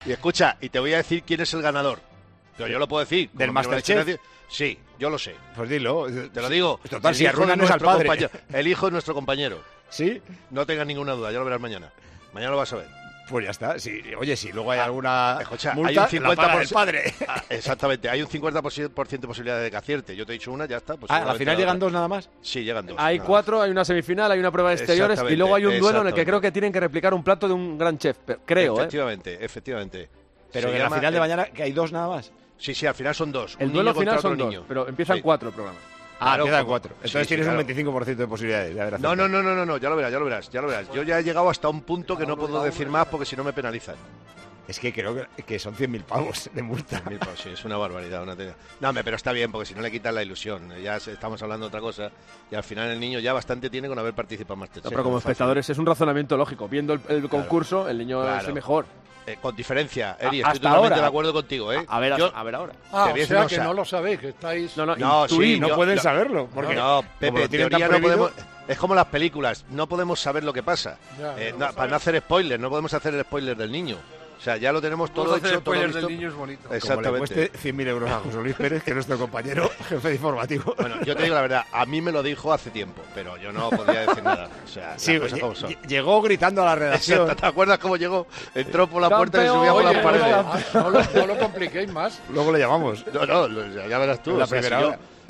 Y escucha, y te voy a decir quién es el ganador. Pero yo lo puedo decir. ¿Del MasterChef? Sí, yo lo sé. Pues dilo. Te lo digo. Total, si arruinan al padre. El hijo de nuestro compañero. ¿Sí? No tengas ninguna duda, ya lo verás mañana. Mañana lo vas a ver. Pues ya está. Sí. Oye, si luego hay alguna escucha, multa, hay un 50% del padre. Exactamente, hay un 50% de posibilidad de que acierte. Yo te he dicho una, ya está. Pues al final llegan dos nada más. Sí, llegan dos. Hay cuatro, hay una semifinal, hay una prueba de exteriores y luego hay un duelo en el que creo que tienen que replicar un plato de un gran chef. Creo, Efectivamente. Pero en la final de mañana, que hay dos nada más. Sí, al final son dos. El duelo final son dos, pero empiezan 4 programas. Empiezan 4. Entonces tienes un 25% de posibilidades de haber No, ya lo verás. Yo ya he llegado hasta un punto que no puedo decir más porque si no me penalizan. Es que creo que son 100.000 pavos de multa. 100.000 pavos, sí, es una barbaridad. No, pero está bien, porque si no le quitas la ilusión. Ya estamos hablando de otra cosa y al final el niño ya bastante tiene con haber participado en MasterChef. Pero como espectadores es un razonamiento lógico. Viendo el concurso, el niño es el mejor. Con diferencia, Eri, estoy hasta totalmente ahora. de acuerdo contigo, ¿eh? A ver ahora. O sea que no lo sabéis, que estáis... No pueden saberlo. Porque no, Pepe, en teoría no podemos... Es como las películas, no podemos saber lo que pasa. Para no hacer spoilers, no podemos hacer el spoiler del niño. O sea, ya lo tenemos todo hecho, todo listo. Del niño es bonito. Exactamente. Como le cueste 100.000 euros a José Luis Pérez, que es nuestro compañero jefe de informativo. Bueno, yo te digo la verdad, a mí me lo dijo hace tiempo, pero yo no podía decir nada. O sea, sí, como son. Llegó gritando a la redacción. Exacto, ¿te acuerdas cómo llegó? Entró por la puerta y subía por las paredes. No lo compliquéis más. Luego le llamamos. No, ya verás tú. La primera hora.